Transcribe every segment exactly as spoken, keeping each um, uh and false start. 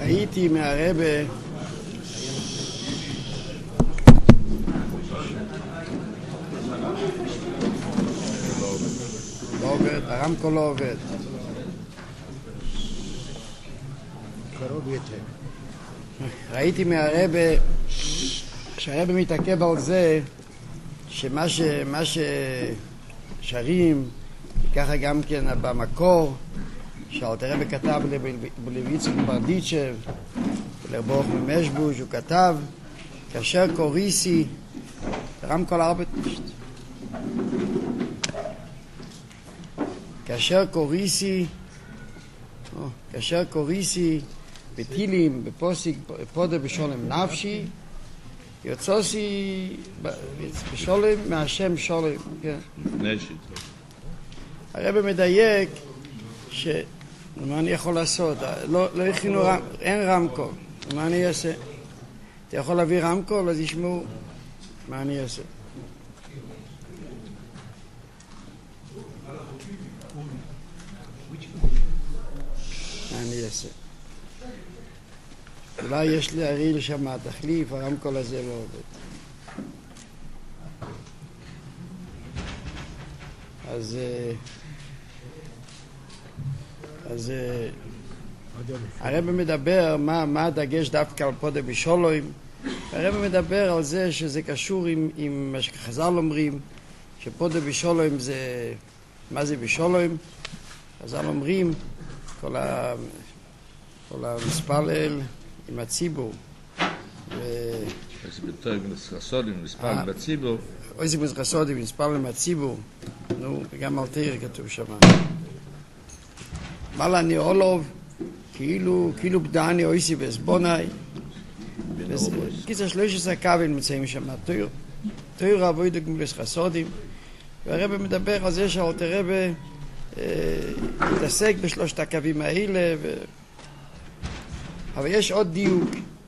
ראיתי מהרבה לא עובד, הרמקול לא עובד. ראיתי מהרבה שהרבה מתעכב על זה שמה ש... מה ששרים ככה גם כן במקור שאלתר רבי כתב לרבי ברדיצ'ב ולרב ברוך ממשבוש, הוא כתב כאשר קוריסי רמקול ארבע כאשר קוריסי כאשר קוריסי בתהילים בפוסיק פודה בשולם נפשי יוצאסי בשולם מהשם שולם. הרב מדייק ש... מה אני יכול לעשות? לא, לא הכינו רם... אין רמקול. מה אני אעשה? אתה יכול להביא רמקול אז ישמעו מה אני אעשה. מה אני אעשה? אולי יש להריל שם תחליף, הרמקול הזה לא עובד. אז אז הרב מדבר מה, מה הדגש דווקא על פודה בשולוים. הרב מדבר על זה שזה קשור עם, עם מה שחז"ל אומרים שפודה בשולוים זה מה זה בשולוים. חז"ל אומרים כל, ה, כל המספלל עם הציבור איזה בתור מסחסודים מספל בציבור איזה מסחסודים מספל עם הציבור. נו, וגם על תאיר כתוב שם מעלה ניאולוב כאילו כאילו בדעני אויסי בסבונאי קיצר שלוש עשרה קווים נמצאים שם תאיר תאיר רבוי דגמולס חסודים. והרבא מדבר על זה שאלתר רבי מתעסק בשלושת הקווים האלה ו... אבל יש עוד דיוק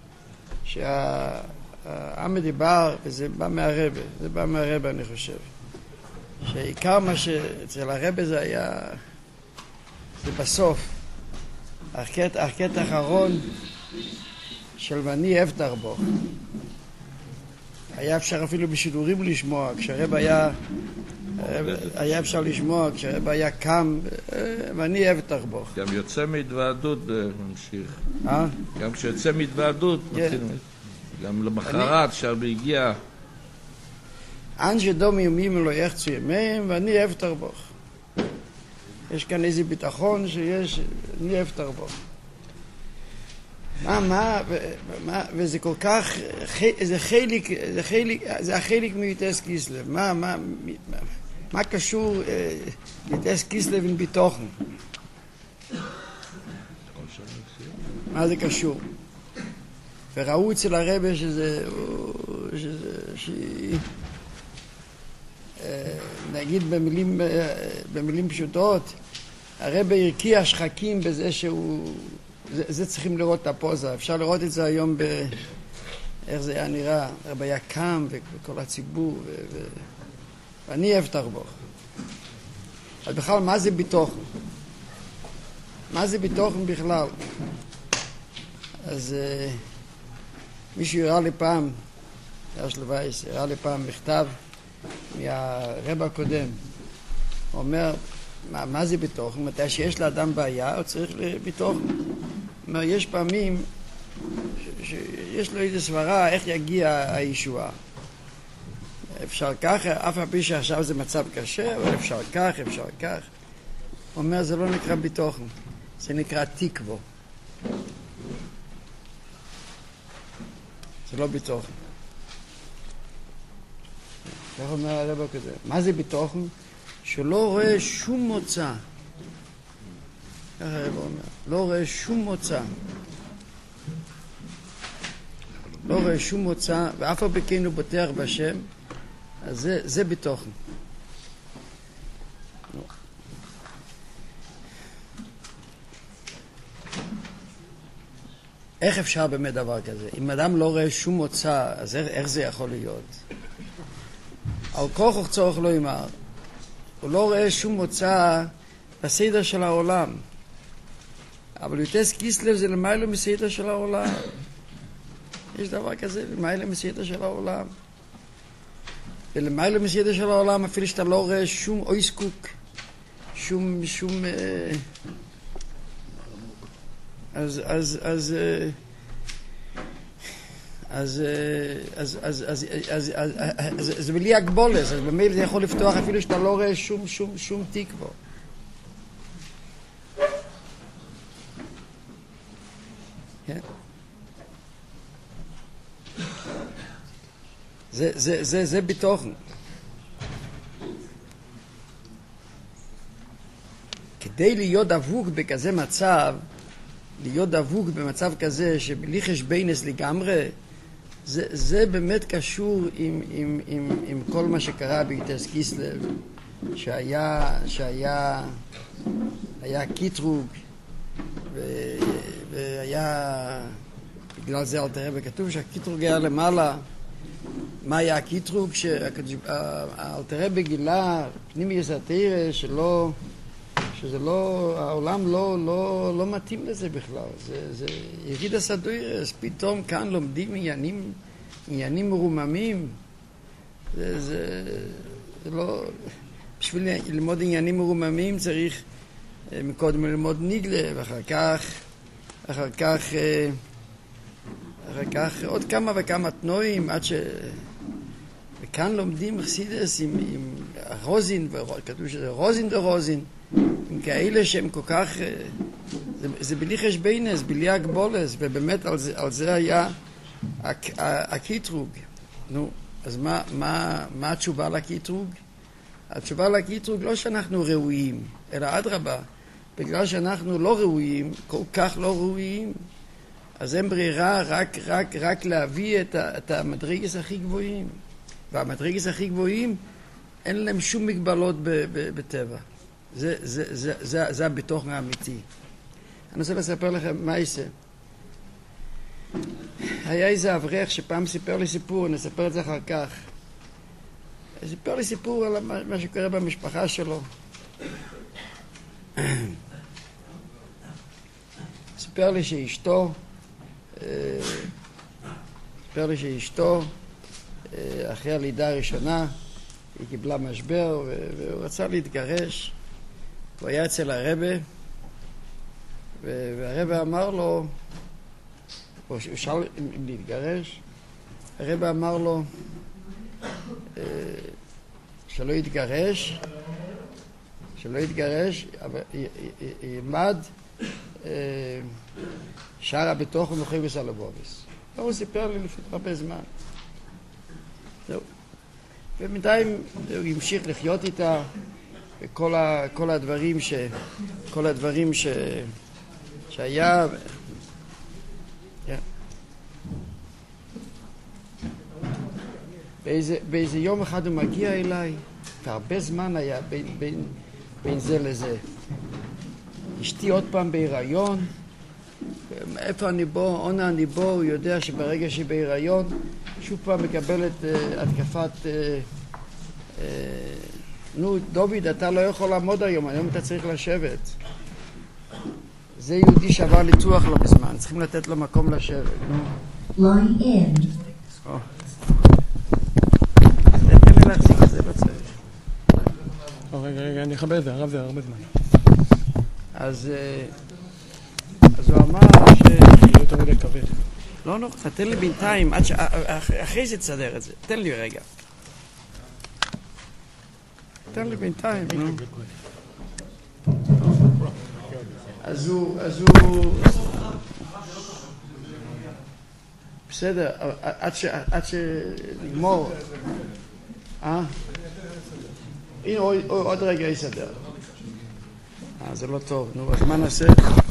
שהעם דיבר וזה בא מהרבא, זה בא מהרבא אני חושב שעיקר מה שאצל הרבא זה היה זה בסוף הקטע האחרון של ואני אבטר בו היה אפשר אפילו בשידורים לשמוע כשהרבא היה היה אפשר לשמוע כשהרבא היה קם ואני אבטר בו גם יוצא מהתוועדות ממשיך אה? גם כשיוצא מהתוועדות גם למחרת שהרבא הגיע אנשי דום ימים לא יחצו ימיהם ואני אבטר בו. יש כאן איזה ביטחון שיש אני אבטר בו. מה, מה, מה, וזה כל כך, זה חלק, זה חלק, זה החלק מיוטס קיסלב. מה, מה, מה, מה קשור יוטס קיסלב עם ביטחון? מה זה קשור? וראו אצל הרבא שזה, שזה, שהיא, נגיד במילים, במילים פשוטות, הרבא הרקיע שחקים בזה שהוא, זה, זה צריכים לראות את הפוזה. אפשר לראות את זה היום ב... איך זה היה נראה. הרבא היה קם וכל הציבור ו... ו... ואני אבטר בו. אז בכלל, מה זה ביטוחן? מה זה ביטוחן בכלל? אז uh, מישהו הראה לי פעם, יש לווייס, הראה לי פעם מכתב מהרבא הקודם. הוא אומר, מה, מה זה ביטוחן? מתי שיש לאדם בעיה, הוא צריך לביטוחן. הוא אומר, יש פעמים שיש לו איזו סברה איך יגיע הישועה. אפשר ככה, אף הפי שעכשיו זה מצב קשה, אבל אפשר כך, אפשר כך. הוא אומר, זה לא נקרא ביטוחן, זה נקרא תקוו. זה לא ביטוחן. כך אומר הרבא כזה. מה זה ביטוחן? שלא רואה שום מוצא. ככה הרבא אומר. לא רואה שום מוצא. לא רואה שום מוצא, ואף על פי כן הוא בוטח בשם, אז זה, זה ביטוחן. איך אפשר באמת דבר כזה? אם אדם לא רואה שום מוצא, אז איך, איך זה יכול להיות? על כוח צורך לא יאמר. הוא לא רואה שום מוצא בסדר של העולם. אבל יוטס קיסלב זה למעלה מסייתא של העולם. יש דבר כזה, למעלה מסייתא של העולם. ולמעלה מסייתא של העולם, אפילו שאתה לא רואה שום אויסקוק, שום, שום... אז, אז, אז... אז אז אז אז אז אז זה בלי הגבולת, אז במילא זה יכול לפתוח אפילו שאתה לא רואה שום שום שום תיק בו. כן? זה זה זה זה בתוכן. כדי להיות דבוק בכזה מצב, להיות דבוק במצב כזה שבלי חשבונס לגמרי, זה, זה באמת קשור עם, עם, עם, עם כל מה שקרה ביוטס קיסלב, שהיה, שהיה, היה קיטרוג, ו, והיה, בגלל זה אלתר רבי כתוב שהקיטרוג היה למעלה. מה היה הקיטרוג? שאלתר רבי גילה פנימיוס התורה שלא, שזה לא, העולם לא, לא, לא מתאים לזה בכלל. זה, זה יריד הסדוירס, פתאום כאן לומדים עניינים, עניינים מרוממים. זה, זה, זה לא, בשביל ללמוד עניינים מרוממים צריך מקודם ללמוד ניגלה, ואחר כך, אחר כך, אחר כך עוד כמה וכמה תנועים, עד ש... וכאן לומדים חסידס עם, עם רוזין, וכתוב שזה רוזין דה רוזין, עם כאלה שהם כל כך, זה, זה בלי חשבונס, בלי הגבולת, ובאמת על זה, על זה היה הקיטרוג. נו, אז מה, מה, מה התשובה לקיטרוג? התשובה לקיטרוג לא שאנחנו ראויים, אלא אדרבה, בגלל שאנחנו לא ראויים, כל כך לא ראויים, אז אין ברירה רק, רק, רק להביא את, ה, את המדרגס הכי גבוהים. והמדרגס הכי גבוהים, אין להם שום מגבלות ב, ב, בטבע. זה, זה, זה, זה, זה הבתוכן האמיתי. אני רוצה לספר לכם מה יעשה. היה איזה אברך שפעם סיפר לי סיפור, נספר את זה אחר כך. סיפר לי סיפור על מה שקורה במשפחה שלו. סיפר לי שאשתו, סיפר לי שאשתו, אחרי הלידה הראשונה, היא קיבלה משבר והוא רצה להתגרש. הוא היה אצל הרבה, והרבה אמר לו, הוא שאל אם להתגרש, הרבה אמר לו שלא יתגרש, שלא יתגרש, אבל ילמד שער הבתוכן וחייבס הלבוביס. הוא סיפר לי לפני הרבה זמן. זהו. ובינתיים הוא המשיך לחיות איתה, וכל ה, כל הדברים ש... כל הדברים ש... שהיה... Yeah. באיזה, באיזה יום אחד הוא מגיע אליי, והרבה זמן היה בין, בין, בין זה לזה. אשתי עוד פעם בהיריון, איפה אני בוא, עונה אני בוא, הוא יודע שברגע שהיא בהיריון, שוב פעם מקבלת uh, התקפת... Uh, uh, נו, דוד, אתה לא יכול לעמוד היום, היום אתה צריך לשבת. זה יהודי שעבר ניתוח לא בזמן, צריכים לתת לו מקום לשבת, נו. Line in. או. תן לי להחזיק את זה בצד. רגע, רגע, אני אכבד את זה, הרב זה הרבה זמן. אז... אז הוא אמר ש... לא יותר מדי כבד. לא, לא, תן לי בינתיים, אחרי זה תסדר את זה. תן לי רגע. תן לי בינתיים, נו. אז הוא... אז הוא... בסדר, עד שנגמור. אה? הנה, עוד רגע יסדר. אה, זה לא טוב. נו, אז מה נעשה?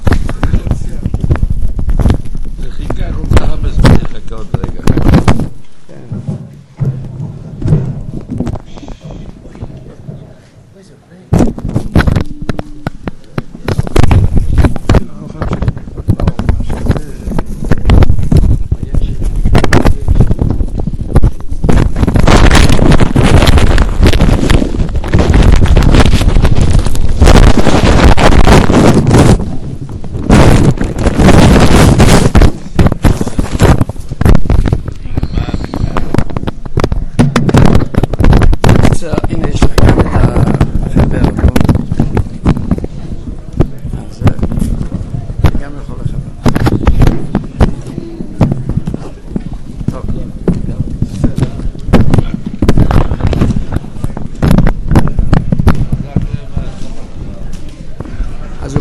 זה חיכה כל כך הרבה זמן, יחכה עוד רגע. כן.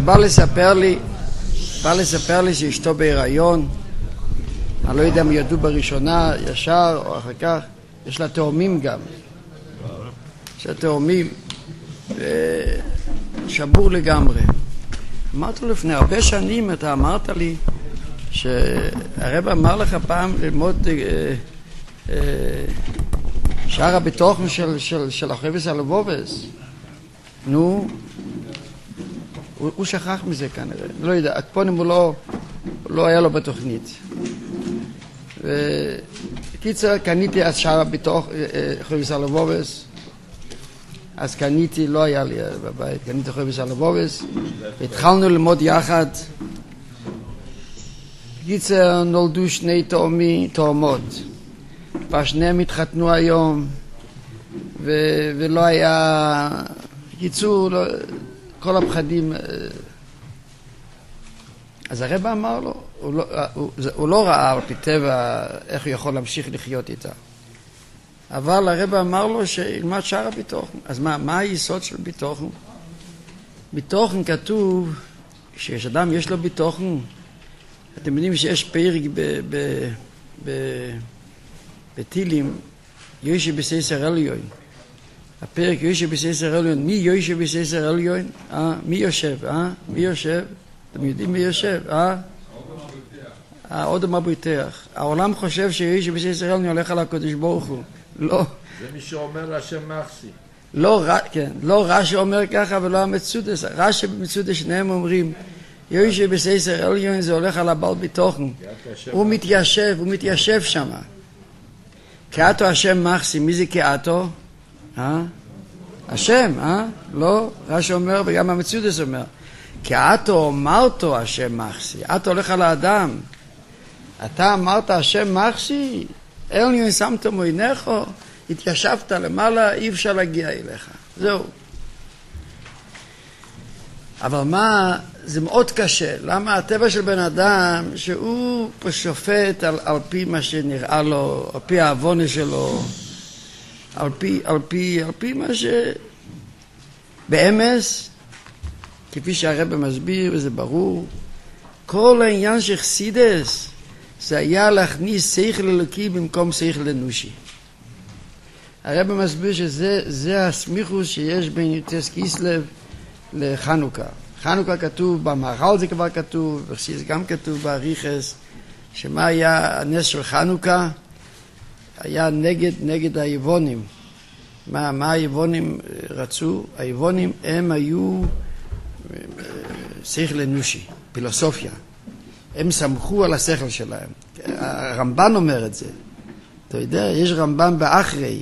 בא לספר לי, בא לספר לי שאשתו בהיריון, אני לא יודע אם ידעו בראשונה, ישר או אחר כך, יש לה תאומים גם. יש לה תאומים, שבור לגמרי. אמרת לו לפני הרבה שנים, אתה אמרת לי, שהרב אמר לך פעם ללמוד אה, אה, שער הביטוחן של, של, של החפץ הלבובס. נו, הוא, הוא שכח מזה כנראה, לא יודע, הקפונים הוא לא, לא היה לו בתוכנית. וקיצר, קניתי אז שער הביטוח, חפץ הלבובס, אז קניתי, לא היה לי בבית, קניתי חפץ הלבובס, התחלנו ללמוד יחד, קיצר, נולדו שני תאומי, תאומות, והשניהם התחתנו היום, ו, ולא היה, קיצור, לא, כל הפחדים, אז הרב אמר לו, הוא לא, הוא, הוא לא ראה על פי טבע איך הוא יכול להמשיך לחיות איתה, אבל הרב אמר לו שילמד שער הביטוחן. אז מה, מה היסוד של ביטוחן? ביטוחן כתוב שיש אדם יש לו ביטוחן, אתם יודעים שיש פרק בתהילים, יושב בסייסר עליון. הפרק יושב בסייסר עליון, מי יושב בסייסר עליון? אה, מי יושב? אה, מי יושב? אתם יודעים מי יושב? אה? אה, עוד המבריתח. העולם חושב שיושב בסייסר עליון הולך על הקדוש ברוך הוא. לא. זה מי שאומר להשם מחסי. לא, כן, לא רש"י אומר ככה ולא המצודס. רש"י ומצודס שניהם אומרים, יושב בסייסר עליון זה הולך על הבעל ביטוחן. הוא מתיישב, הוא מתיישב שם. כאתו השם מחסי, מי זה כאתו? אה? השם, אה? לא, רש"י אומר וגם המצודס אומר. כאתו אמרתו השם מחסי, אתו הולך על האדם. אתה אמרת השם מחסי, עליון שמת מעינךו, התיישבת למעלה, אי אפשר להגיע אליך. זהו. אבל מה, זה מאוד קשה. למה הטבע של בן אדם, שהוא שופט על, על פי מה שנראה לו, על פי העוונה שלו, על פי, על פי, על פי מה ש... באמס, כפי שהרב מסביר, וזה ברור, כל העניין של חסידס, זה היה להכניס שכל אלוקי במקום שכל אנושי. הרב מסביר שזה זה הסמיכוס שיש בין י"ט כיסלו לחנוכה. חנוכה כתוב, במהר"ל זה כבר כתוב, בחסידס גם כתוב באריכס, שמה היה הנס של חנוכה? היה נגד, נגד היוונים. מה, מה היוונים רצו? היוונים הם היו שכל אנושי, פילוסופיה. הם סמכו על השכל שלהם. הרמב"ן אומר את זה. אתה יודע, יש רמב"ן באחרי.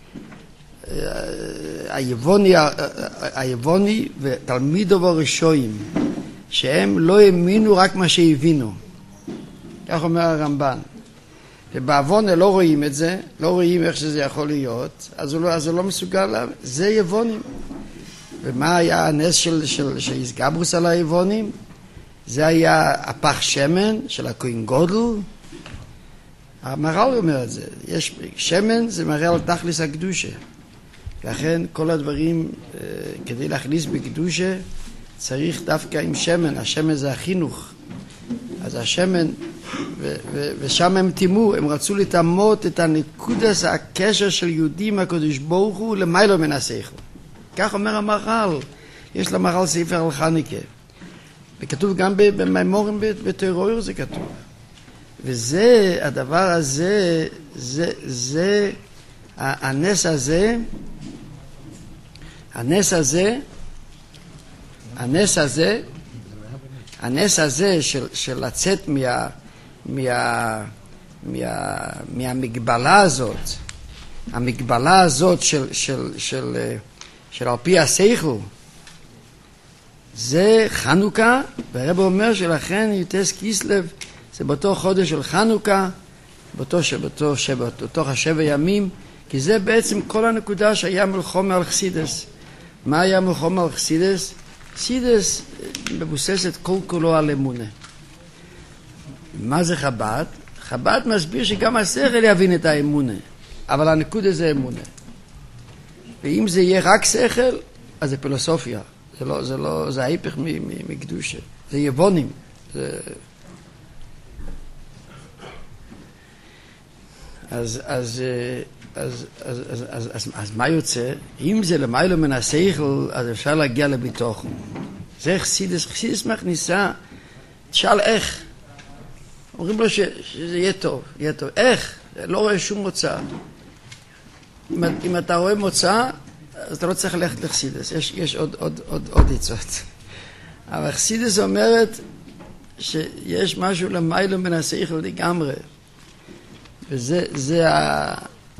היווני, היווני ותלמידו וראשויים, שהם לא האמינו רק מה שהבינו. כך אומר הרמב"ן. ובעוונה לא רואים את זה, לא רואים איך שזה יכול להיות, אז הוא לא, אז הוא לא מסוגל לה... זה יוונים. ומה היה הנס של, של, של איסגברוס על היוונים? זה היה הפח שמן של הכהן גודל. המהר"ל אומר את זה. יש, שמן זה מראה על תכלס הקדושה. לכן כל הדברים, כדי להכניס בקדושה, צריך דווקא עם שמן. השמן זה החינוך. אז השמן, ו- ו- ושם הם תימו, הם רצו לתמות את הנקודס, הקשר של יהודים הקדוש ברוך הוא למיילו מן השכל. כך אומר המהר"ל. יש למהר"ל ספר על חנוכה. וכתוב גם במימורים בתורה זה כתוב. וזה, הדבר הזה, זה, זה, הנס הזה, הנס הזה, הנס הזה, הנס הזה של, של לצאת מה, מה, מה, מהמגבלה הזאת, המגבלה הזאת של, של, של, של על פי השכל, זה חנוכה, והרב אומר שלכן י"ט כיסלו זה באותו חודש של חנוכה, באותו שבתו שבתו, בתוך השבע ימים, כי זה בעצם כל הנקודה שהיה מלחמה על חסידס. מה היה מלחמה על חסידס? חסידס מבוססת כל כולו על אמונה. מה זה חב"ד? חב"ד מסביר שגם השכל יבין את האמונה, אבל הנקודה זה אמונה. ואם זה יהיה רק שכל, אז זה פילוסופיה. זה לא, זה לא, זה ההיפך מקדושה. זה יבונים. זה... אז, אז, אז, אז, אז, אז, אז, אז מה יוצא? אם זה למיילו מן השכל, אז אפשר להגיע לביטוחן. זה חסידס, חסידס מכניסה, תשאל איך. אומרים לו ש, שזה יהיה טוב, יהיה טוב. איך? לא רואה שום מוצא. אם, אם אתה רואה מוצא, אז אתה לא צריך ללכת לחסידס. יש, יש עוד, עוד, עוד, עוד עצות. אבל חסידס אומרת שיש משהו למיילו מן השכל לגמרי. וזה, זה ה...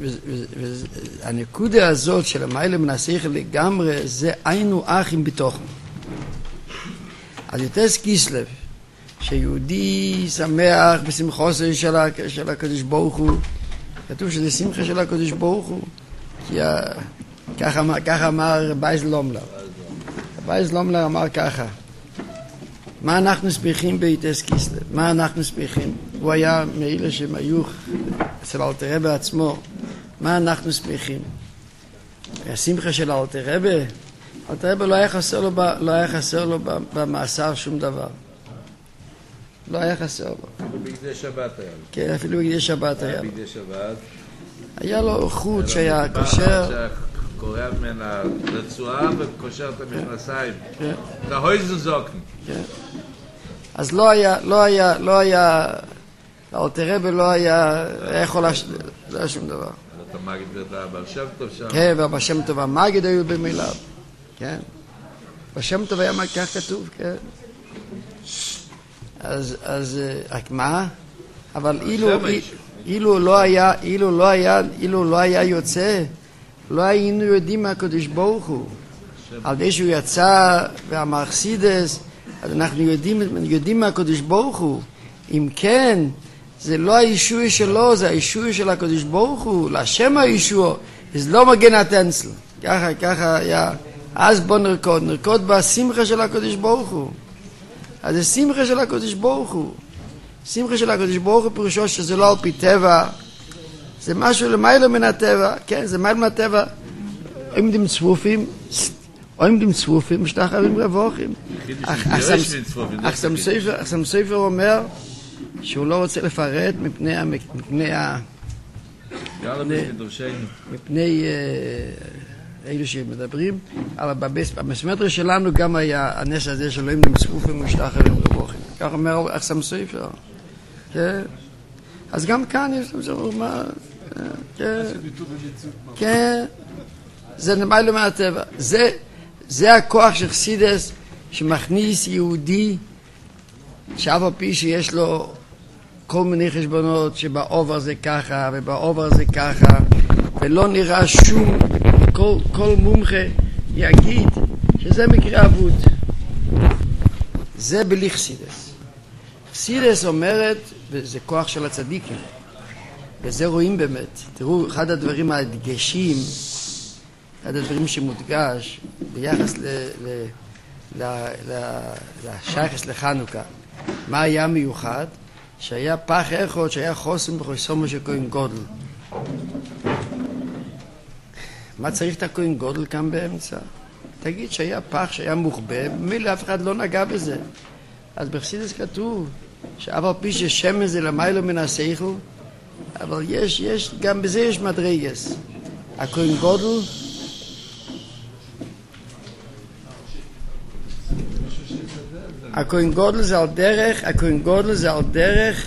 הנקודה הזאת של המיילו מן השכל לגמרי, זה היינו אח עם ביטוחן. אז יוטס קיסלב, שיהודי שמח בשמחוסו של, של הקדוש ברוך הוא, כתוב שזה שמחה של הקדוש ברוך הוא, כי ה... כך, אמר, כך אמר בייז לומלר. בייז לומלר אמר ככה, מה אנחנו שמחים ביוטס קיסלב? מה אנחנו שמחים? הוא היה מאלה שהם היו אצל אלתר רבי עצמו. מה אנחנו שמחים? השמחה של אלתר רבי, אלתר רבי לא היה חסר לו, לא היה חסר לו במאסר שום דבר. לא היה חסר לו. אפילו בגדי שבת היה לו. כן, אפילו בגדי שבת היה לו. בגדי שבת. היה לו חוט שהיה קושר. קורע ממנה רצועה וקושר את המכנסיים. את ההויזן זוקן. כן. אז לא היה, לא היה, לא היה, אלתר רבי לא היה, יכול להשתדל, לא היה שום דבר. אתה מגיד ואתה בר שם טוב שם. כן, והבר שם טוב המגיד היו במיליו. כן. בר שם טוב היה מה כך כתוב, כן. אז, אז, רק מה? אבל אילו, אילו לא היה, אילו לא היה, אילו לא היה יוצא, לא היינו יודעים מהקדוש ברוך הוא. על זה שהוא יצא ואמר חסידס, אז אנחנו יודעים, יודעים מהקדוש ברוך הוא. אם כן, זה לא הישוע שלו, זה הישוע של הקדוש ברוך הוא, להשם הישוע, זה לא מגן הטנסל. ככה, ככה היה, אז בוא נרקוד, נרקוד בשמחה של הקדוש ברוך הוא. אז זה שמחה של הקדוש ברוך הוא. שמחה של הקדוש ברוך הוא פירושו שזה לא על פי טבע, זה משהו למיילו מן הטבע, כן, זה מיילו מן הטבע. עומדים צפופים, עומדים צפופים, משתחווים רבוכים. אך סם סופר אומר שהוא לא רוצה לפרט מפני ה... מפני אלו שמדברים, אבל במסמטר שלנו גם היה הנס הזה של עומדים צפופים ומשתחווים רבוכים. כך אומר אך סם סופר. אז גם כאן יש לנו מה... כן, כן, זה נמיילו מהטבע. זה, זה הכוח של חסידס שמכניס יהודי שאף על פי שיש לו כל מיני חשבונות שבעובר זה ככה ובעובר זה ככה ולא נראה שום, כל, כל מומחה יגיד שזה מקרה אבוד. זה בלי חסידס. חסידס אומרת, וזה כוח של הצדיקים, וזה רואים באמת. תראו, אחד הדברים הדגשים, אחד הדברים שמודגש ביחס ל, ל, ל, ל, לשייכס לחנוכה. מה היה מיוחד? שהיה פח אחד שהיה חוסם בחוסמו של כהן גודל. מה צריך את הכהן גודל כאן באמצע? תגיד שהיה פח שהיה מוחבא, מילה אף אחד לא נגע בזה. אז בחסידס כתוב שאף על פי ששמן זה למיילו מן השכל, אבל יש, יש, גם בזה יש מדרגס. הכהן גודל, הכהן גודל זה על דרך, הכהן גודל זה על דרך,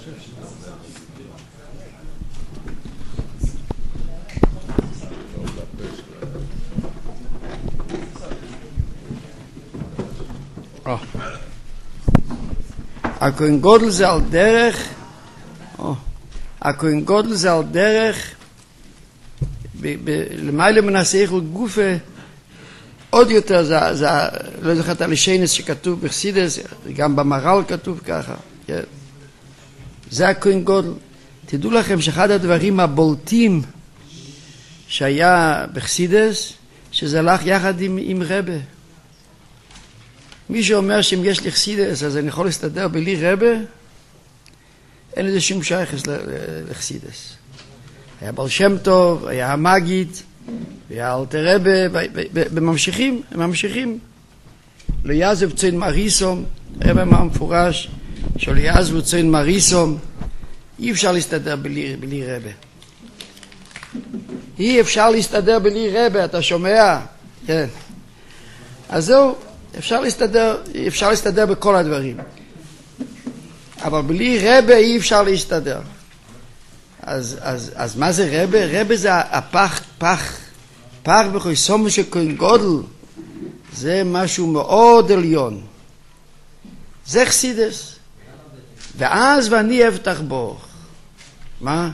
הכהן גודל זה על דרך, הכהן גודל זה על דרך, למעלה מן השכל גופה, עוד יותר, זה, זה, לא זוכר את הלישנס שכתוב בחסידס, גם במר"ל כתוב ככה, כן. זה הכהן גודל. תדעו לכם שאחד הדברים הבולטים שהיה בחסידס, שזה הלך יחד עם, עם רבה. מי שאומר שאם יש לי חסידס אז אני יכול להסתדר בלי רבה, אין לזה שום שייכס לחסידס. היה בר שם טוב, היה המגיד, היה אלתר רבה, וממשיכים, ממשיכים. לא יעזב ציין מריסום, רב אמר מפורש, שלא יעזבו ציין מריסום, אי אפשר להסתדר בלי, בלי רבה. אי אפשר להסתדר בלי רבה, אתה שומע? כן. אז זהו, אפשר להסתדר, אפשר להסתדר בכל הדברים. אבל בלי רבה אי אפשר להסתדר. אז, אז, אז מה זה רבה? רבה זה הפח, פח, פח בחויסום של כהן גודל. זה משהו מאוד עליון. זה חסידס. ואז ואני אבטח בו. מה?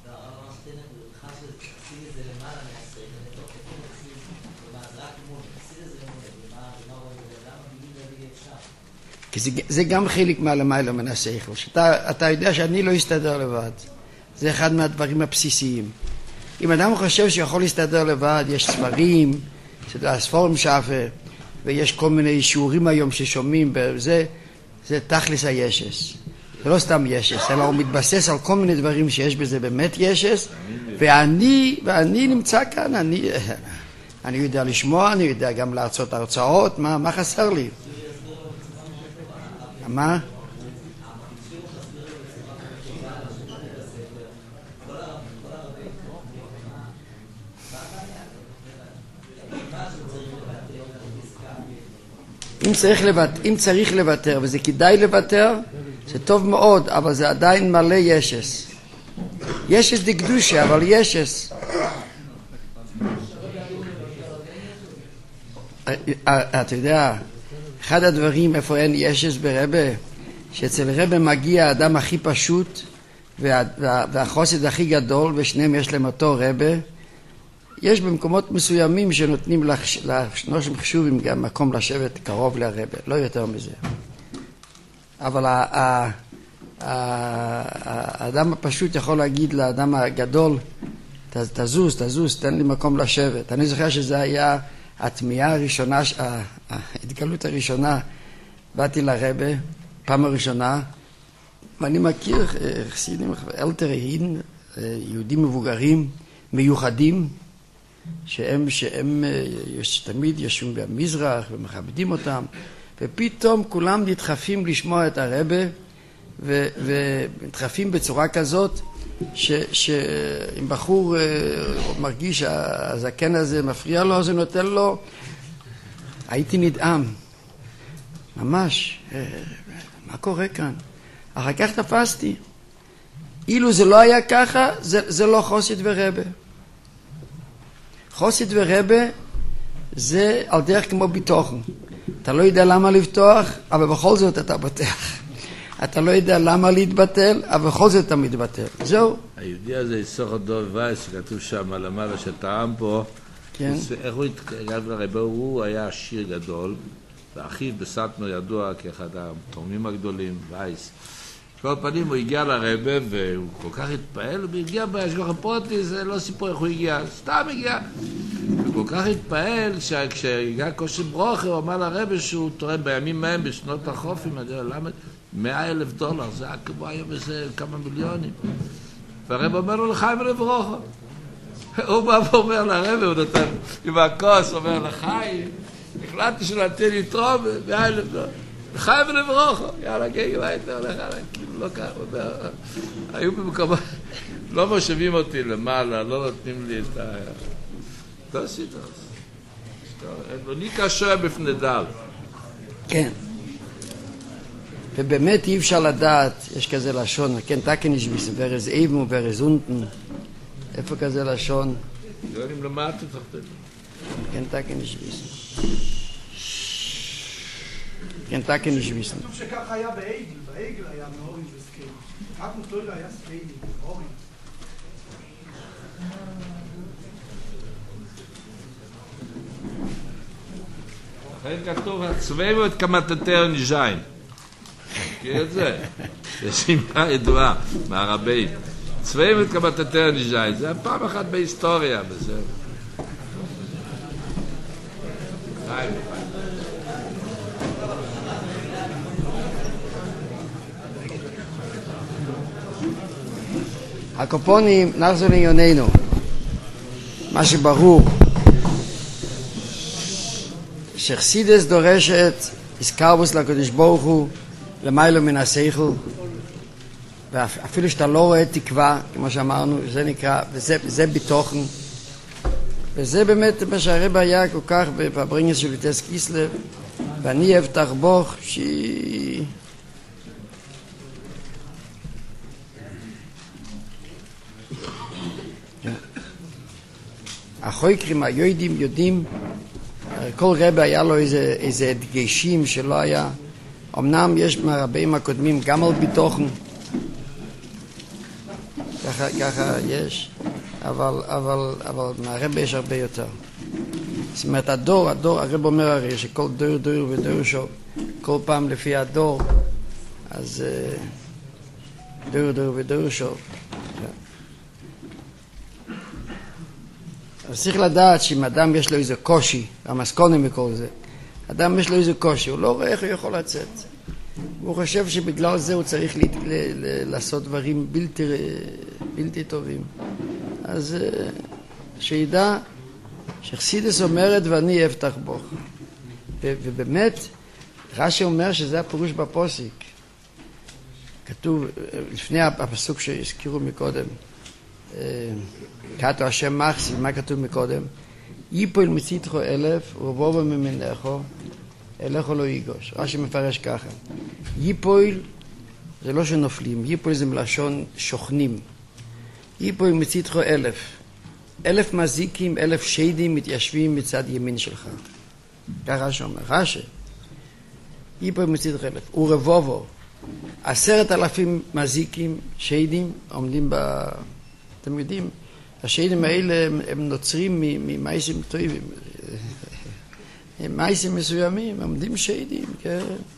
כי זה, זה גם חלק מהלמעלה מן השכל. שאתה, אתה יודע שאני לא אסתדר לבד. זה אחד מהדברים הבסיסיים. אם אדם חושב שיכול להסתדר לבד, יש ספרים, שזה הספורם שפה, ויש כל מיני שיעורים היום ששומעים, זה, זה תכלס הישס. זה לא סתם ישס, אלא הוא מתבסס על כל מיני דברים שיש בזה באמת ישס, ואני, ואני נמצא כאן, אני, אני יודע לשמוע, אני יודע גם להרצות הרצאות, מה, מה חסר לי? מה? אם צריך לוותר, אם צריך לוותר, וזה כדאי לוותר, זה טוב מאוד, אבל זה עדיין מלא ישס. ישס דקדושה, אבל ישס. אתה יודע, אחד הדברים איפה אין ישס ברבה, שאצל רבה מגיע האדם הכי פשוט וה, וה, והחוסד הכי גדול, ושניהם יש להם אותו רבה. יש במקומות מסוימים שנותנים לשנושם חשובים גם מקום לשבת קרוב לרבה, לא יותר מזה. אבל ה, ה, ה, האדם הפשוט יכול להגיד לאדם הגדול, תזוז, תזוז, תן לי מקום לשבת. אני זוכר שזה היה התמיהה הראשונה, ההתגלות הראשונה, באתי לרבה, פעם הראשונה, ואני מכיר חסידים, אלתרהין, יהודים מבוגרים, מיוחדים, שהם, שהם תמיד יושבים במזרח ומכבדים אותם, ופתאום כולם נדחפים לשמוע את הרבה, ונדחפים בצורה כזאת, שאם בחור מרגיש שהזקן הזה מפריע לו, אז הוא נותן לו, הייתי נדהם, ממש, מה קורה כאן? אחר כך תפסתי, אילו זה לא היה ככה, זה, זה לא חוסית ורבה. חוסית ורבה זה על דרך כמו ביטוחן. אתה לא יודע למה לפתוח, אבל בכל זאת אתה בטח. אתה לא יודע למה להתבטל, אבל בכל זאת אתה מתבטל. זהו. היהודי הזה, יסוך הדוב וייס, שכתוב שם על המעלה שטעם פה, כן. איך הוא התקרב לרבה? הוא היה עשיר גדול, ואחיו בסטנו ידוע כאחד התורמים הגדולים, וייס. כל פנים הוא הגיע לרבה, והוא כל כך התפעל, הוא הגיע בהשגוח הפרוטי, זה לא סיפור איך הוא הגיע, סתם הגיע. הוא כל כך התפעל, כשהגיע כושר ברוכה, הוא אמר לרבה שהוא תורם בימים מהם, בשנות החופים, אני יודע, למה? מאה אלף דולר, זה היה כמו היום איזה כמה מיליונים. והרב אומר לו לחיים ולברוכה. הוא בא ואומר לרב, הוא נותן עם הכוס, אומר לחיים, החלטתי שנתן לי תרום, מאה אלף דולר. לחיים ולברוכה. יאללה, גגי, מה הייתה הולך עליי? כאילו לא ככה, הוא אומר, היו במקומות, לא מושבים אותי למעלה, לא נותנים לי את ה... לא עשית אז. לא ניקה שואה בפני דל. כן. ובאמת אי אפשר לדעת, יש כזה לשון, כן, תקן יש ביס, ורז איבן ורז אונטן, איפה כזה לשון? לא יודעים למטה תחתנו. כן, תקן יש ביס. כן, תקן יש ביס. כתוב שכך היה בעגל, בעגל היה מאורין וסקייל. רק מותוירה היה סקיילי, מאורין. לכן כתוב, הצבאו את כמתתר נז'יין. מכיר את זה? זה שמעה ידועה מהרבים. צבאו את כמתתר נז'יין. זה פעם אחת בהיסטוריה, בסדר. חיים. הקופונים, נחזור לענייננו. מה שברור, שחסידס דורשת איסקרבוס לקדוש ברוך הוא למיילו מן השכל, ואפילו שאתה לא רואה תקווה, כמו שאמרנו, זה נקרא, וזה, זה בתוכן, וזה באמת מה שהרב היה כל כך בברינגס של ויטס קיסלב, ואני אבטח בוך שהיא... החויקרים היהודים יודעים, כל רבי היה לו איזה, איזה דגשים שלא היה, אמנם יש מהרבים הקודמים גם על ביטוחן, ככה, ככה יש, אבל, אבל, אבל מהרבי יש הרבה יותר. זאת אומרת, הדור, הדור, הרב אומר הרי שכל דור דור ודור שוב, כל פעם לפי הדור, אז דור דור ודור שוב. אז צריך לדעת שאם אדם יש לו איזה קושי, המסקונים וכל זה, אדם יש לו איזה קושי, הוא לא רואה איך הוא יכול לצאת. הוא חושב שבגלל זה הוא צריך ל- ל- ל- לעשות דברים בלתי, בלתי טובים. אז שידע שחסידס אומרת ואני אבטח בו. ו- ובאמת, רש"י אומר שזה הפירוש בפוסיק. כתוב, לפני הפסוק שהזכירו מקודם, כתוב השם מחסי, מה כתוב מקודם? ייפול מצידך אלף ובובו ממינך אלך לא ייגוש. רש"י מפרש ככה, ייפול זה לא שנופלים, ייפול זה מלשון שוכנים. ייפול מצידך אלף, אלף מזיקים, אלף שדים מתיישבים מצד ימין שלך. ככה רש"י אומר, רש"י ייפול מצידך אלף ורבובו, עשרת אלפים מזיקים, שדים עומדים ב... אתם יודעים, השדים האלה הם, הם נוצרים ממייסים טובים, הם מייסים מסוימים, עומדים שדים, כן.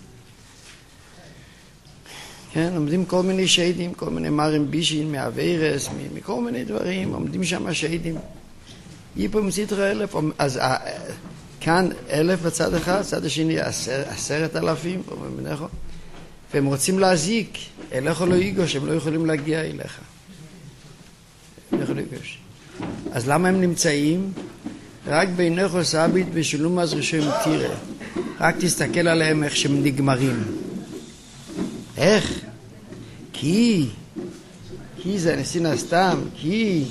כן, עומדים כל מיני שדים, כל מיני מרים בישין, מהווירס, מכל מיני דברים, עומדים שם שדים. ייפול מצידך אלף, אז כאן אלף בצד אחד, צד השני עשר, עשרת אלפים, והם רוצים להזיק, אליך לא ייגוש, הם לא יכולים להגיע אליך. אז למה הם נמצאים? רק בעינך סביט ושלום אז ראשון תראה. רק תסתכל עליהם איך שהם נגמרים. איך? כי כי זה נסין סתם, כי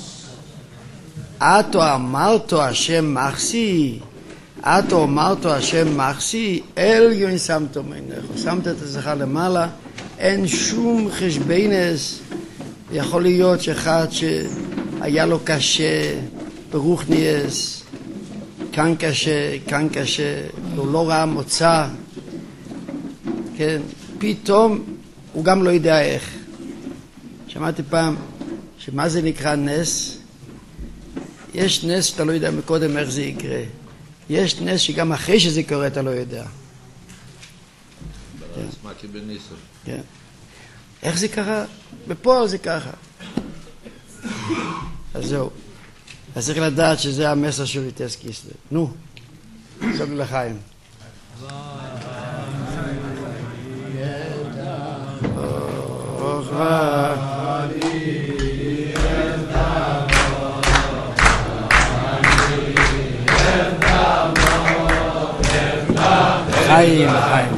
אתו אמרתו השם מחסי, אתו אמרתו השם מחסי, אליון שמתו מעינך, שמת את הזכה למעלה, אין שום חשבינס. יכול להיות שאחד שהיה לו קשה, ברוך ניאס, כאן קשה, כאן קשה, הוא לא ראה מוצא, כן, פתאום הוא גם לא יודע איך. שמעתי פעם, שמה זה נקרא נס? יש נס שאתה לא יודע מקודם איך זה יקרה. יש נס שגם אחרי שזה קורה אתה לא יודע. סמקי בניסו. כן. איך זה קרה? בפועל זה ככה. אז זהו. אז צריך לדעת שזה המסר של ויטס קיסלב. נו, סוג לחיים. חיים, חיים.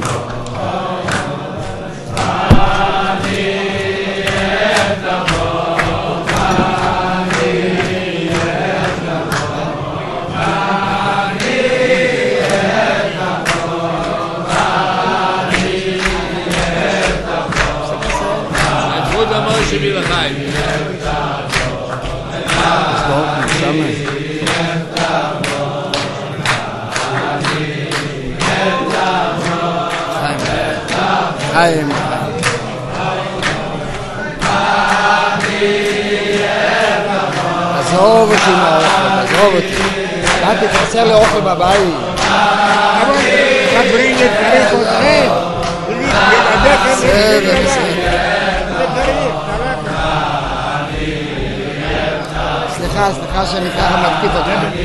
שבי לחיים. חיים. עזוב אותי מהאוכל, עזוב אותי. אתה תתחסר לאוכל בבית. אבל תברין לתריך אותכם. בסדר, בסדר. סליחה, סליחה שאני ככה מתקיף אותך.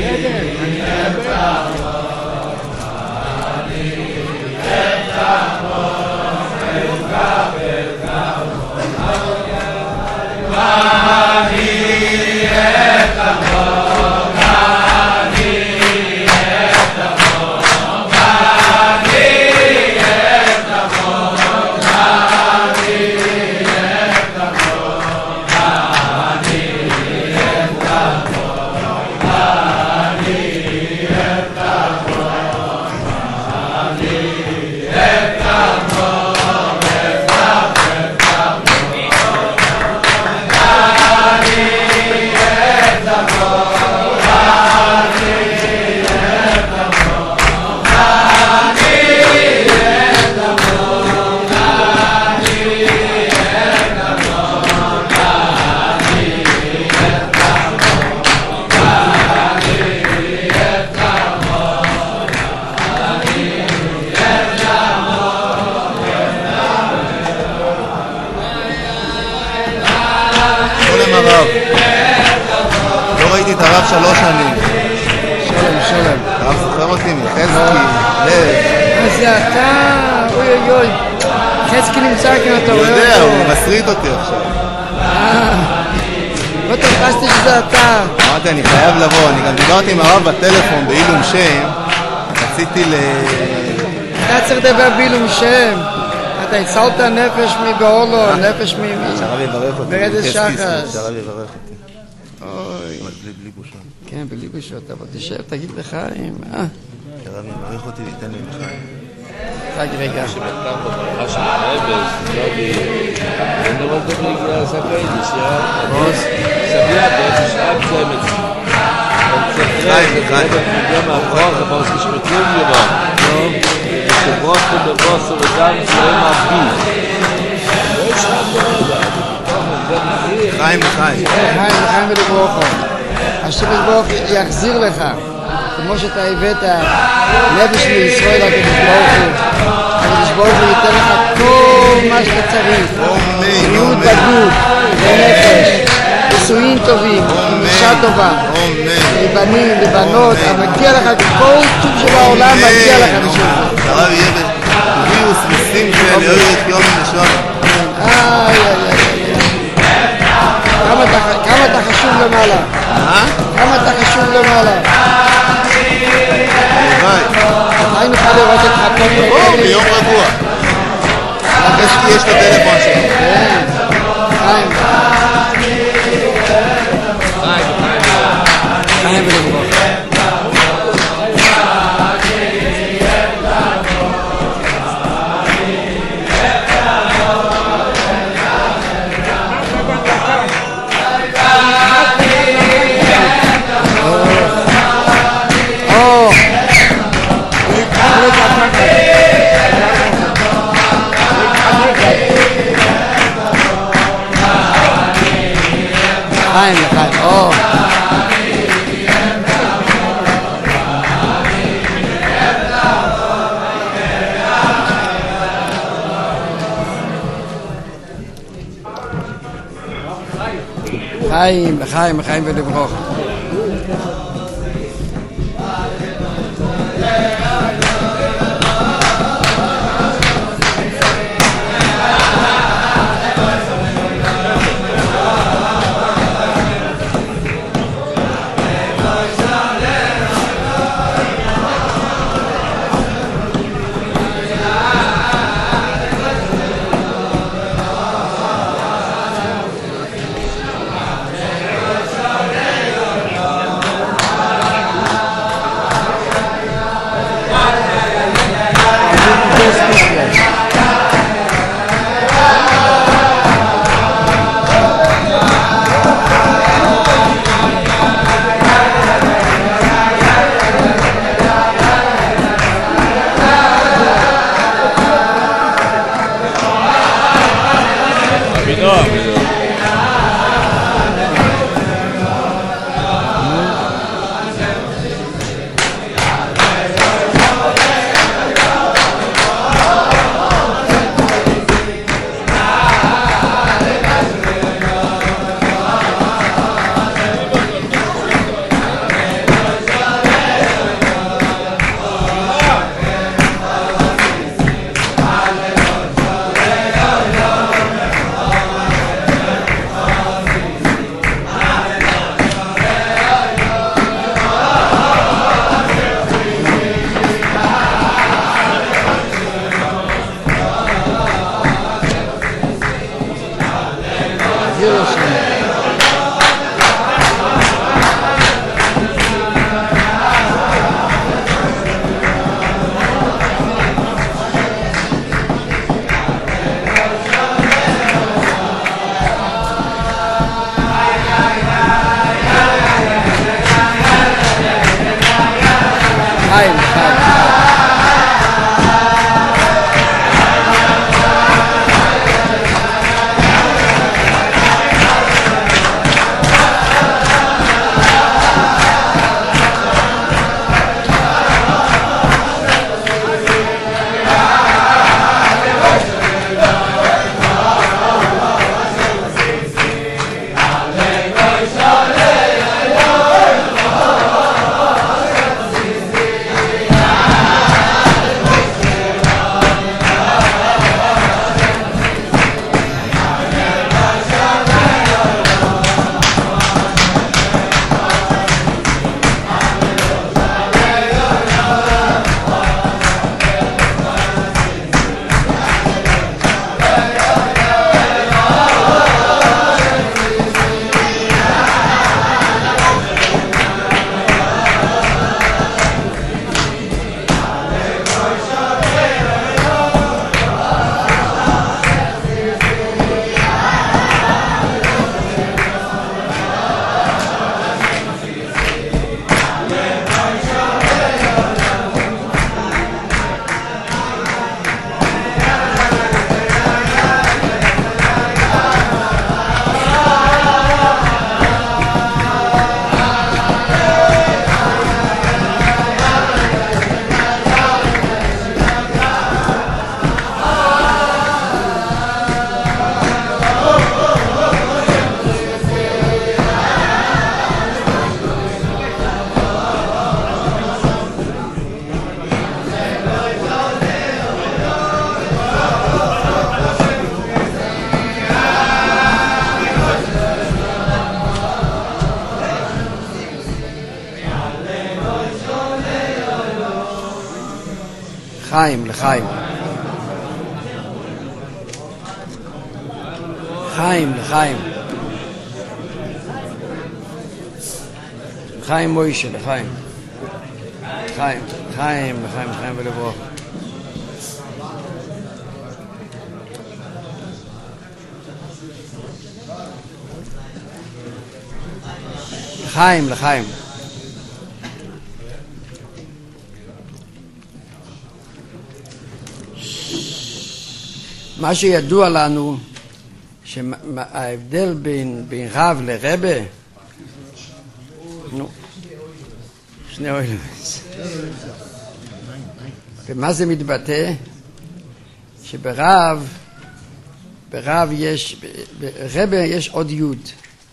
לא ראיתי את הרב שלוש שנים. שלום, שלום. הרב זוכר אותי מחזקי, לב. אז זה אתה, אוי אוי אוי. חזקי נמצא כאן, אתה רואה אותו. יודע, הוא מסריט אותי עכשיו. לא תפסתי שזה אתה. אמרתי, אני חייב לבוא, אני גם דיברתי עם הרב בטלפון בעילום שם. רציתי ל... אתה צריך לדבר בעילום שם. אתה הצלת נפש מבעולו, נפש מ... שהרב יברך אותי. ברדת שחס. שהרב יברך אותי. אוי. בלי בושות. כן, בלי בושות, אבל תשב, תגיד לחיים. שהרב יברך אותי וייתן לי לחיים. רק רגע. שמתקם בברכה של הרבס, נובי, אין דבר טוב להגיע לספיידיס, יא? רוס, סביה, באיזה שעה צמת. חיים, חיים. מגיע מהברוך, אבל זה שפטים יובן. שברוכו בברוסו ודם צלעים מהבי. לא יש לך דרך, חיים, חיים. חיים, חיים ולברוכו. השם ברוך יחזיר לך. כמו שאתה הבאת נפש מישראל, הקדוש ברוך הוא. הקדוש ברוך הוא ייתן לך כל מה שאתה צריך. בריאות בגוף, בנפש, נישואים טובים, אישה טובה, לבנים, לבנות, מגיע לך כל טוב שבעולם, מגיע לך בשביל זה. הרב יהיה בביוס ושמחה לאורך יום ושון. איי, איי, איי. כמה אתה חשוב למעלה? כמה אתה חשוב למעלה? היי נוכל לראות את חפות או, ביום רגוע. יש את הטלפון שלו. כן, חיים. חיים ולברוך. חיים לחיים, או חיים, לחיים, לחיים ולברוך. לחיים, לחיים. חיים, לחיים. לחיים מוישה, לחיים. לחיים, לחיים, לחיים, לחיים ולברוך. לחיים, לחיים. מה שידוע לנו, שההבדל בין, בין רב לרבה, נו, שני אוהלים. ומה זה מתבטא? שברב, ברב יש, ברבה יש עוד יוד.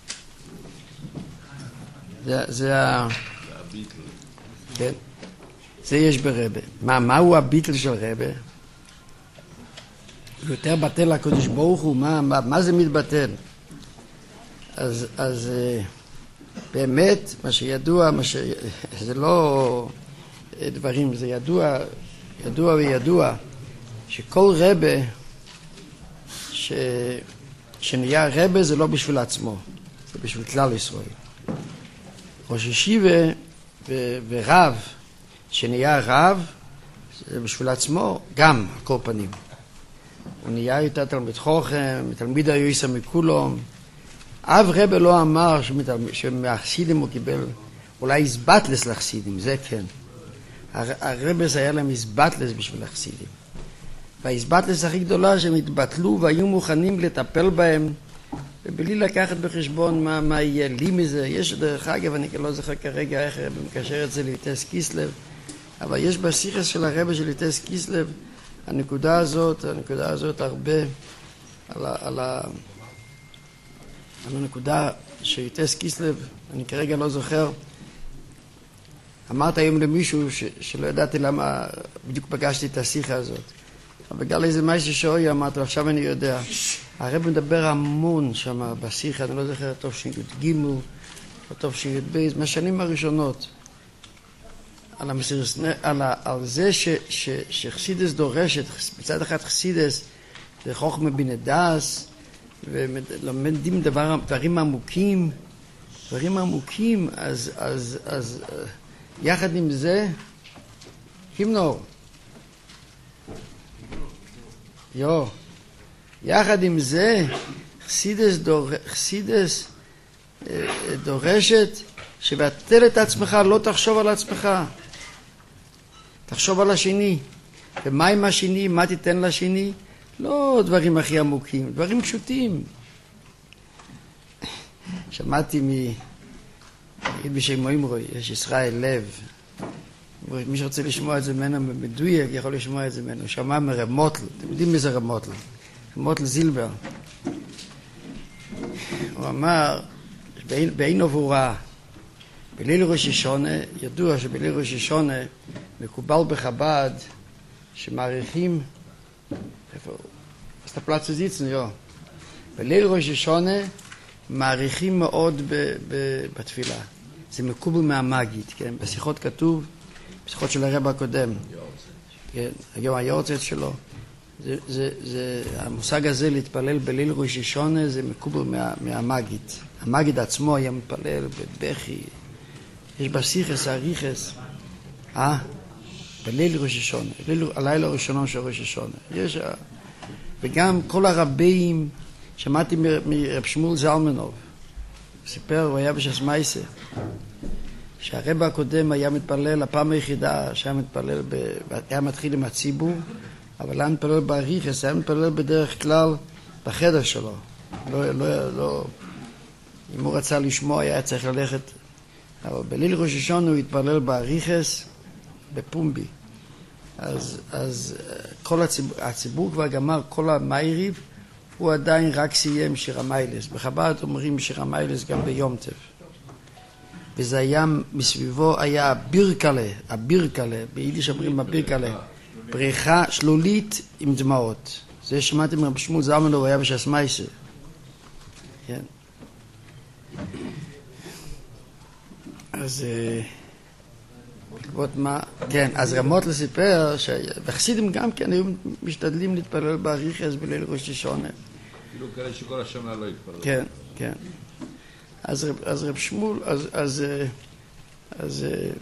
זה, זה ה... כן. זה יש ברבה. מה, מהו הביטל של רבה? יותר בטל הקדוש ברוך הוא, מה, מה, מה זה מתבטל? אז, אז באמת, מה שידוע, מה ש... זה לא דברים, זה ידוע, ידוע וידוע, שכל רבה ש... שנהיה רבה זה לא בשביל עצמו, זה בשביל כלל ישראל. ראש ישיבה ו... ורב שנהיה רב, זה בשביל עצמו, גם על כל פנים. הוא נהיה יותר תלמיד חוכם, תלמיד היועסה מכולום. אב רבה לא אמר שמהחסידים הוא קיבל, אולי הסבטלס לחסידים, זה כן. הרבס היה להם הסבטלס בשביל החסידים. וההסבטלס הכי גדולה שהם התבטלו והיו מוכנים לטפל בהם, ובלי לקחת בחשבון מה, מה יהיה לי מזה. יש דרך אגב, אני לא זוכר כרגע איך הרב מקשר את זה ליטס קיסלב, אבל יש בשיחה של הרב של ליטס קיסלב, הנקודה הזאת, הנקודה הזאת הרבה על, ה, על, ה, על הנקודה שיטס קיסלב, אני כרגע לא זוכר, אמרת היום למישהו ש, שלא ידעתי למה בדיוק פגשתי את השיחה הזאת, אבל בגלל איזה משהו שאוי אמרתי, עכשיו אני יודע, הרב מדבר המון שם בשיחה, אני לא זוכר טוב שי"ג או טוב שי"ב, מהשנים הראשונות, על, המסירס, על, ה, על זה ש, ש, שחסידס דורשת, מצד אחד חסידס זה חוכמה בן דאס, ולומדים דבר, דברים עמוקים, דברים עמוקים, אז, אז, אז יחד עם זה, הימנור, יו, יחד עם זה, חסידס, דור, חסידס דורשת שבטל את עצמך, לא תחשוב על עצמך, תחשוב על השני. ומה עם השני? מה תיתן לשני? לא דברים הכי עמוקים, דברים פשוטים. שמעתי מ... נגיד בשם מוימרוי, יש ישראל לב. מי שרוצה לשמוע את זה ממנו מדויק, יכול לשמוע את זה ממנו. שמע מרב מוטל, אתם יודעים מי זה רב מוטל? מוטל זילבר. הוא אמר, בעין עבורה, בליל ראש השונה, ידוע שבליל ראש השונה מקובל בחב"ד שמעריכים, איפה הוא? אז אתה פלץ זיצנו, יו. בליל ראש השונה מעריכים מאוד ב, ב, בתפילה. זה מקובל מהמגיד, כן? בשיחות כתוב, בשיחות של הרב הקודם, כן? היום היורצת שלו, זה, זה, זה, המושג הזה להתפלל בליל ראש השונה זה מקובל מה, מהמגיד. המגיד עצמו היה מתפלל בבכי, יש בסיכס, אריכס, אה? בליל ראש השונה, הלילה הראשון של ראש השונה. יש, וגם כל הרבים, שמעתי מרב שמואל זלמנוב, סיפר, הוא היה בשס מייסה, שהרב הקודם היה מתפלל, הפעם היחידה שהיה מתפלל, ב, היה מתחיל עם הציבור, אבל היה מתפלל באריכס, היה מתפלל בדרך כלל בחדר שלו. לא, לא, לא, אם הוא רצה לשמוע, היה צריך ללכת, אבל בליל ראש השונה הוא התפלל באריכס, בפומבי. אז, אז כל הציבור, הציבור כבר גמר כל המייריב, הוא עדיין רק סיים שיר המיילס. בחב"ד אומרים שיר המיילס גם ביום טף. וזה היה, מסביבו היה הבירקלה, הבירקלה, ביידיש אומרים הבירקלה, בריכה שלולית עם דמעות. זה שמעתם רב שמואל זלמנוב, היה בשס מייסה. כן. אז בעקבות מה? כן, אז רמוטל סיפר שבחסידים גם כן היו משתדלים להתפלל באריכיאס בליל ראש השונה. כאילו כאלה שכל השנה לא התפלל. כן, כן. אז רב, אז רב שמואל, אז, אז, אז,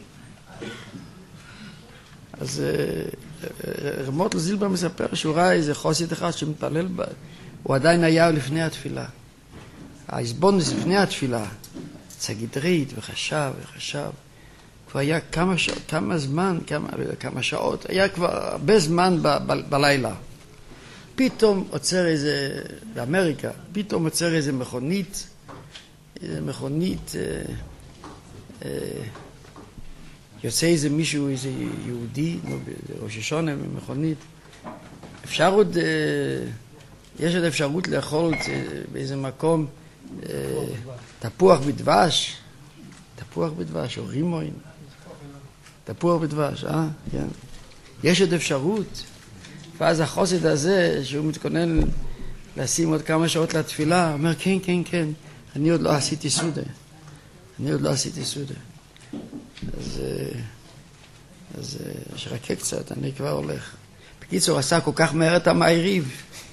אז רב מוטל זילבר מספר שהוא ראה איזה חוסית אחד שמתפלל בה, הוא עדיין היה לפני התפילה. ההסבונדס לפני התפילה, צגידרית וחשב וחשב. כבר היה כמה, שעות, כמה זמן, כמה, כמה שעות, היה כבר הרבה זמן ב, ב, בלילה. פתאום עוצר איזה, באמריקה, פתאום עוצר איזה מכונית, איזה מכונית, אה, אה, יוצא איזה מישהו, איזה יהודי, ראש השונה ממכונית. אפשר עוד, אה, יש עוד אפשרות לאכול אה, באיזה מקום אה, תפוח בדבש, תפוח בדבש או רימוין, תפוח בדבש, אה? כן. יש עוד אפשרות. ואז החוסד הזה, שהוא מתכונן לשים עוד כמה שעות לתפילה, אומר, כן, כן, כן, אני עוד לא עשיתי סודה. אני עוד לא עשיתי סודה. אז, אז שרקה קצת, אני כבר הולך. בקיצור, עשה כל כך מהר את המעריב.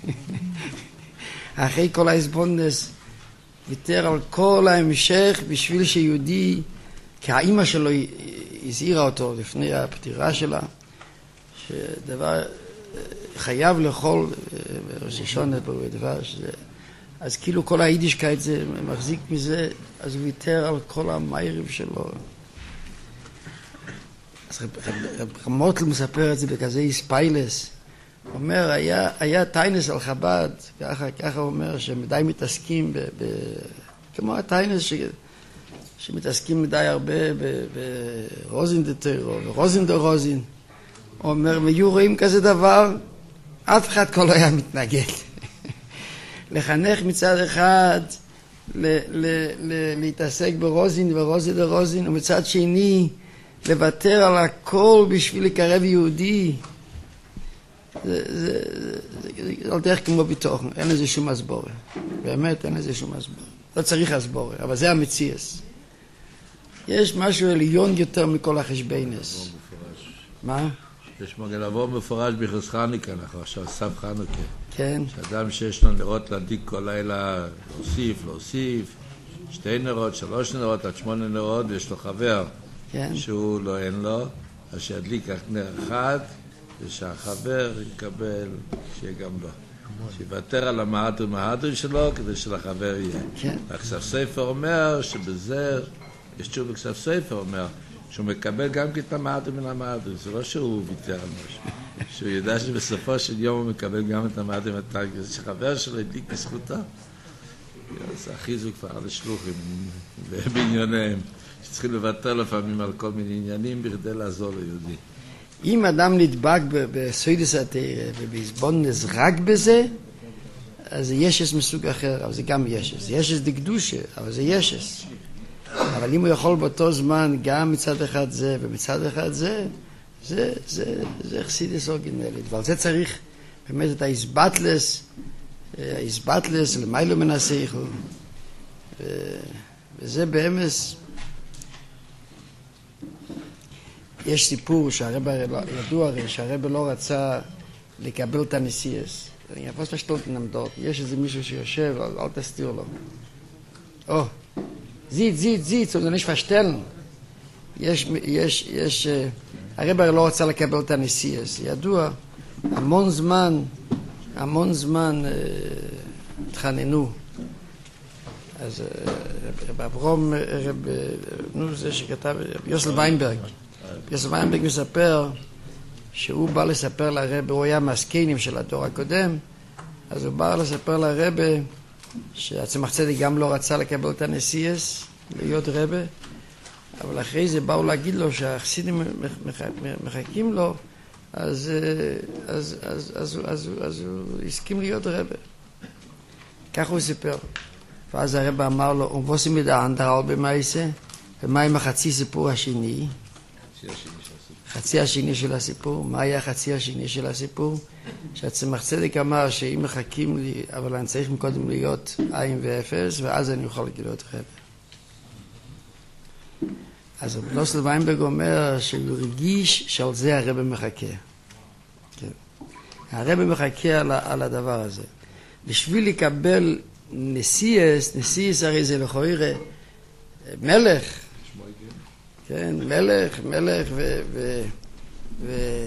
אחרי כל ההסבונדס, ויתר על כל ההמשך בשביל שיהודי, כי האמא שלו הזהירה אותו לפני הפטירה שלה, שדבר חייב לאכול ראש השונה בדבש, אז כאילו כל היידישקייט זה מחזיק מזה, אז הוא ויתר על כל המייריב שלו. אז רב מוטל מספר את זה בכזה איספיילס, הוא אומר, היה, היה טיינס על חב"ד, ככה, ככה הוא אומר, שמדי מתעסקים, ב, ב, כמו הטיינס ש, שמתעסקים מדי הרבה ברוזינדטר או ברוזינדר רוזין, הוא אומר, ויהיו רואים כזה דבר, אף אחד כל היה מתנגד. לחנך מצד אחד, ל, ל, ל, להתעסק ברוזין ורוזין דרוזין, ומצד שני, לוותר על הכל בשביל לקרב יהודי. זה, זה, זה, זה על דרך כמו ביטוחן, אין לזה שום הסבורה. באמת אין לזה שום הסבורה. לא צריך הסבורה, אבל זה המציאס. יש משהו עליון יותר מכל החשבנס. מה? יש מגלבו מפורש ביחס חנוכה, אנחנו עכשיו סף חנוכה. כן. שאדם שיש לו נרות להדליק כל לילה, להוסיף, להוסיף, שתי נרות, שלוש נרות, עד שמונה נרות, ויש לו חבר כן. שהוא לא אין לו, אז שידליק רק נר אחד, ושהחבר יקבל, שיהיה גם לו. שיוותר על המהדרין מהדרין שלו, כדי שלחבר יהיה. כן. הכסף ספר אומר שבזה, יש תשוב בכסף ספר אומר, שהוא מקבל גם את המהדרין מן המהדרין, זה לא שהוא ויתר על משהו. שהוא ידע שבסופו של יום הוא מקבל גם את המהדרין מהתג, זה שחבר שלו ידליק בזכותו. אז החיזו כבר על השלוחים בעניינם, שצריכים לוותר לפעמים על כל מיני עניינים בכדי לעזור ליהודי. אם אדם נדבק בסוידס התורה ובהסבונדס רק בזה, אז זה ישס מסוג אחר, אבל זה גם ישס. זה ישס דקדושה, אבל זה ישס. אבל אם הוא יכול באותו זמן גם מצד אחד זה ומצד אחד זה, זה, זה, זה חסידס אורגינלית. ועל זה צריך באמת את ההסבטלס, ההסבטלס למיילו מנסייכו. וזה באמס, יש סיפור שהרבא ידוע הרי שהרבא לא רצה לקבל את הנסיאס. אני אפס פשטולטן עמדות. יש איזה מישהו שיושב, אל, אל תסתיר לו. או, זית, זית, זית, זה נש פשטלן. יש, יש, יש, הרבא לא רצה לקבל את הנסיאס. ידוע, המון זמן, המון זמן התחננו. אז רב אברום, רב, נו, זה שכתב, יוסל ויינברג. יוסף ויינברג מספר שהוא בא לספר לרבא, הוא היה מהסקיינים של הדור הקודם, אז הוא בא לספר לרבא שהצמח צדק גם לא רצה לקבל את הנסיאס, להיות רבא, אבל אחרי זה באו להגיד לו שהחסידים מחכים לו, אז, אז, אז, אז, אז, אז הוא הסכים להיות רבא. כך הוא סיפר. ואז הרבא אמר לו, ובוסים ידע אנדר על במייסה, ומה עם החצי סיפור השני? חצי השני של הסיפור. מה היה החצי השני של הסיפור? שהצמח צדק אמר שאם מחכים לי, אבל אני צריך קודם להיות עין ואפס, ואז אני אוכל להיות רבא. אז נוסל ויינברג אומר שהוא הרגיש שעל זה הרב מחכה. כן. הרב מחכה על, על הדבר הזה. בשביל לקבל נשיאס, נשיאס הרי זה לכאורה מלך. כן, מלך, מלך ו... ו, ו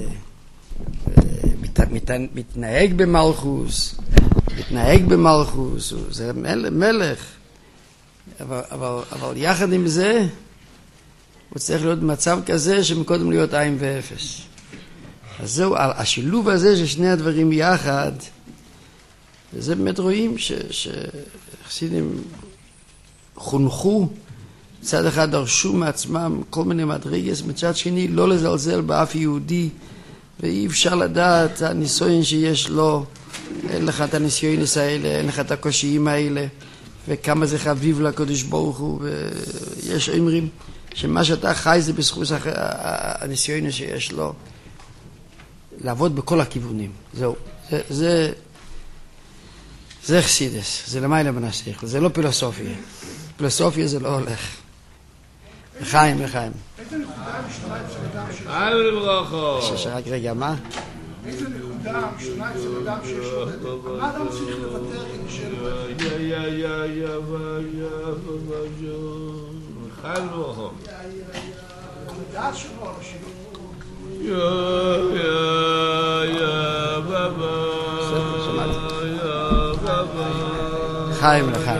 מת, מת, מתנהג במלכוס, מתנהג במלכוס, זה מלך, מלך. אבל, אבל, אבל יחד עם זה, הוא צריך להיות במצב כזה שמקודם להיות עין ואפס. אז זהו, השילוב הזה של שני הדברים יחד, וזה באמת רואים שחסידים חונכו, מצד אחד דרשו מעצמם כל מיני מדרגות, מצד שני לא לזלזל באף יהודי, ואי אפשר לדעת הניסיון שיש לו, אין לך את הניסיונס האלה, אין לך את הקושיים האלה, וכמה זה חביב לקדוש ברוך הוא, ויש אומרים שמה שאתה חי זה בזכות הניסיון שיש לו, לעבוד בכל הכיוונים. זהו, זה, זה, זה חסידס, זה למעלה מן השכל, זה לא פילוסופיה. פילוסופיה זה לא הולך. לחיים, לחיים. איזה נקודה משתנה אצל אדם שיש לו? אל ברכו. שרק רגע, מה? איזה נקודה משתנה אצל אדם שיש לו? מה אדם צריך לוותר כדי שיהיה לו? יא יא יא יא יא יא אל ברכו. הדעת שלו על השילוב. יא יא יא בבא. יא בבא. לחיים, לחיים.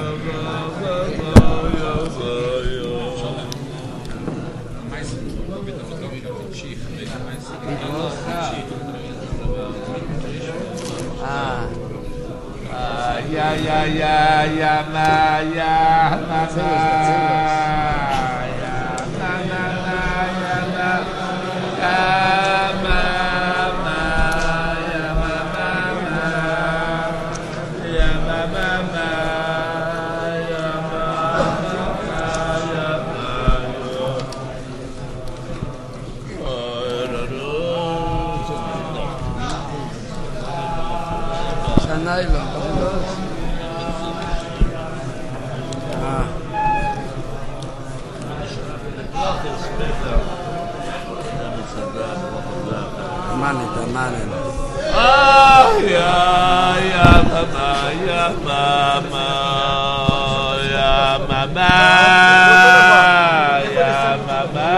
יא יא יא יא מה יא מה Nailo. Manet, manet. Ah, ya, ya, mama, ya, mama, ya, mama, ya, mama.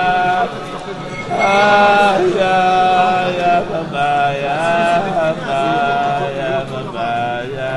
Ah, ya, ya, mama, ya, mama, ya, mama, ya,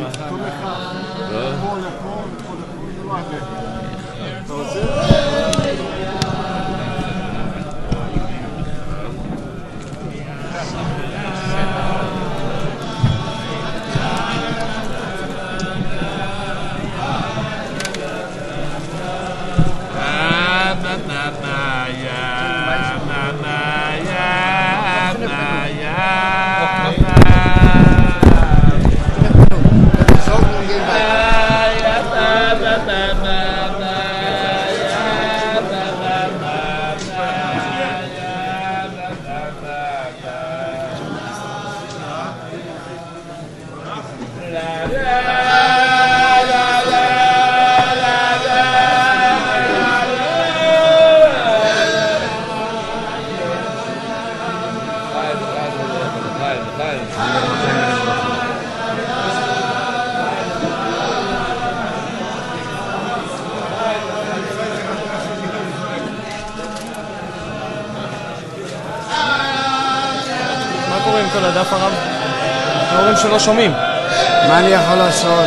כל הדף הרב, אומרים שלא שומעים. מה אני יכול לעשות?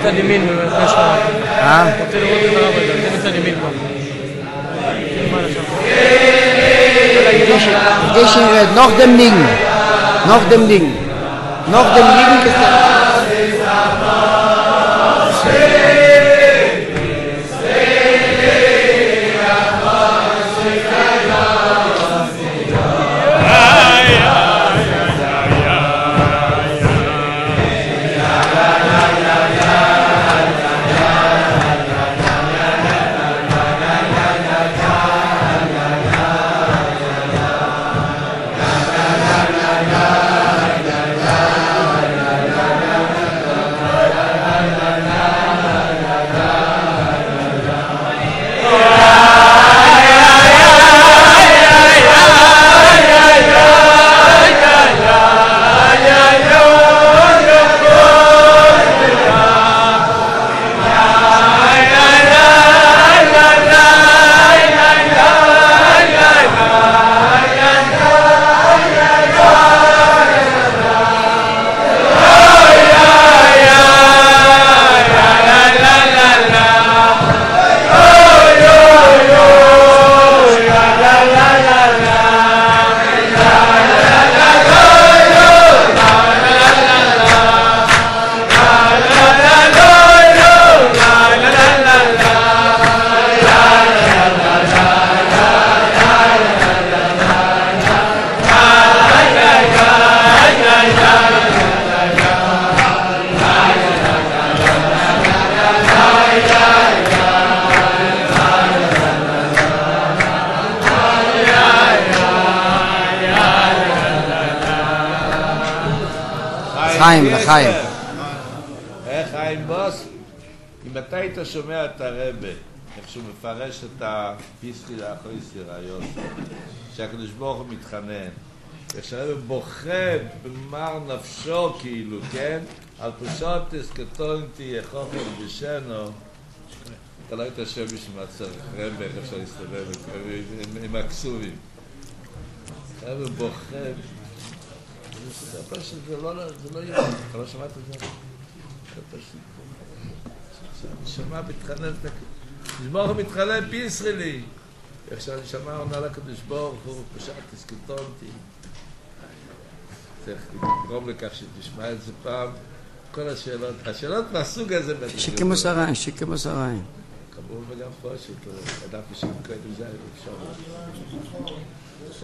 מצד ימין במרכז שלך. אה? רוצה לראות את הרב רגע, זה מצד ימין פה. Dich in noch dem Ding. Noch dem Ding. Noch dem Ding gesagt. לחיים, לחיים. איך חיים בוס? אם אתה היית שומע את הרבה, איך שהוא מפרש את הפיסקי לאחורי סיריות, שהקדוש ברוך הוא מתחנן, איך שהרבה בוכה במר נפשו כאילו, כן? על פשוטס כתונתי יחופר בשנו, אתה לא היית שם בשביל מצר, רבה, איך אפשר להסתובב עם הכסובים. הרבה בוכה, זה פשוט, זה לא יהיה, אתה לא שמעת את זה? זה פשוט. הנשמה מתחננת, נשמור הוא מתחנן פי ישראלי. איך שהנשמה עונה לקדוש ברוך הוא, פשט תסקטונתי. צריך לגרום לכך שתשמע את זה פעם. כל השאלות, השאלות מהסוג הזה. שכמו שריים, שכמו שריים. קבול וגם פשוט, אדם פשוט קודם זה אפשר.